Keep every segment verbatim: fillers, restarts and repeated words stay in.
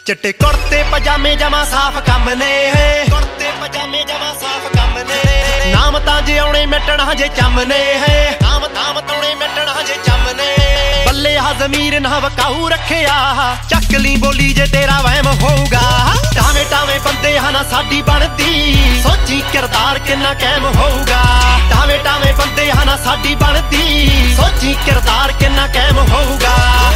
चिट्टे कुर्ते पजामे जमा साफ कम ने कुर्ते पजामे जमा साफ कम ने नाम तां जे आउणे मिटणा जे चम ने है नाम ताम तौणे मिटणा जे चम ने बल्ले हा ज़मीर ना वकाऊ रखिया चकली बोली जे तेरा वहम होऊगा टावे टावे बंदे हा ना साडी बनदी सोची किरदार किन्ना कायम होऊगा टावे टावे बंदे हा ना साडी बनदी सोची किरदार किन्ना कायम होऊगा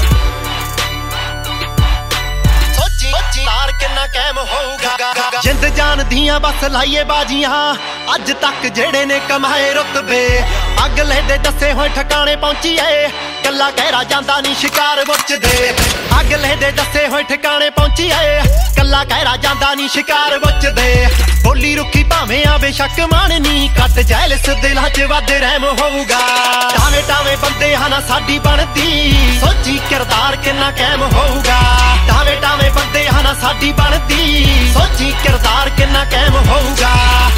तार किन्ना कायम होऊगा जिंद जान दियां बस लाइए बाजियां अज तक जेड़े ने कमाए रुतबे अगले दे दसे होए ठिकाने पहुंचीए कला कहरा जांदा नी शिकार बुचदे अगले दे दसे होए ठिकाने पहुंचीए कला कहरा जांदा नी शिकार बुचदे बोली रुखी भावें आ बेशक माननी कट जैलस दिलां च वध रहम होऊगा टावे टावे बंदे हा ना साडी बनदी सोची किरदार किन्ना कायम होऊगा टावे टावे बंदे हा ना साडी बनदी सोची किरदार किन्ना कायम होऊगा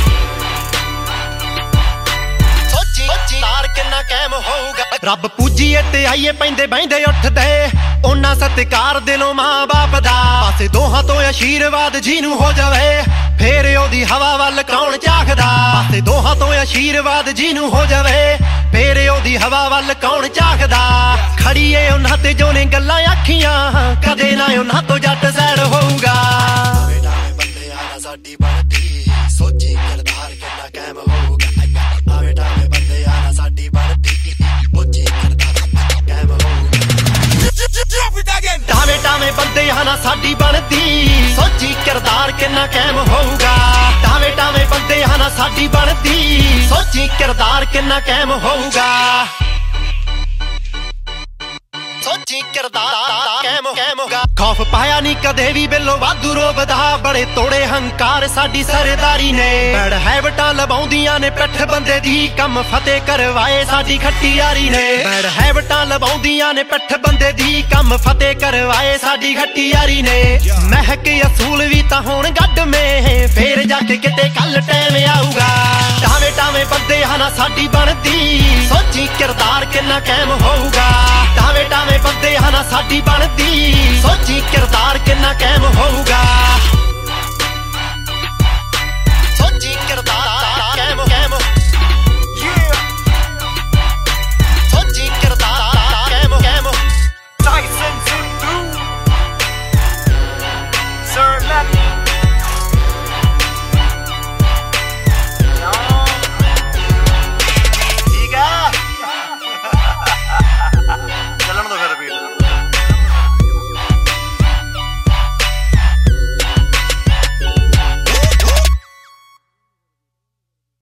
सोची किरदार किन्ना कायम होऊगा रब पूजीए ते आईए पैंदे बहिंदे उठदे उन्ना सत्कार दिलों मां बाप दा पासे दोहां तो आशीर्वाद जीनू हो जावे फेर ओदी हवा वल कौन झाकदा पासे दोहां तो आशीर्वाद जीनू हो जावे फेर ओदी हवा वल कौन झाकदा खड़ीए उन्हां ते जो ने गल्लां आखियां कदे ना उन्हां तो जट सैड होऊगा बंदे आना साडी बनदी सोची किरदार किन्ना कायम होऊगा आवे टावे बंदे आना साडी बनदी सोची किरदार कायम होऊगा टावे टावे बंदे आना साडी बनदी सोची किरदार किन्ना कायम होऊगा टावे टावे बंदे आना साडी बनदी सोची किरदार किन्ना कायम होऊगा सोची किरदार कायम कायम होगा खौफ पाया नी कदे भी बिलो वाधू रोबदा बड़े तोड़े हंकार साडी सरदारी ने बैड हैबटां लवाउंदियां ने पिठ बंदे दी कम फतेह करवाए साडी खट्टी यारी ने बैड हैबटां लवाउंदियां ने पिठ बंदे दी कम फतेह करवाए साडी खट्टी यारी ने महक असूल भी तां होण गड्ड में फेर जाके किते कल टाइम आऊगा टावे टावे बंदे हा ना साडी बनदी सोची किरदार किन्ना कायम होऊगा टावे टावे बंदे हा ना साडी बनदी सोची किरदार किन्ना कायम होऊगा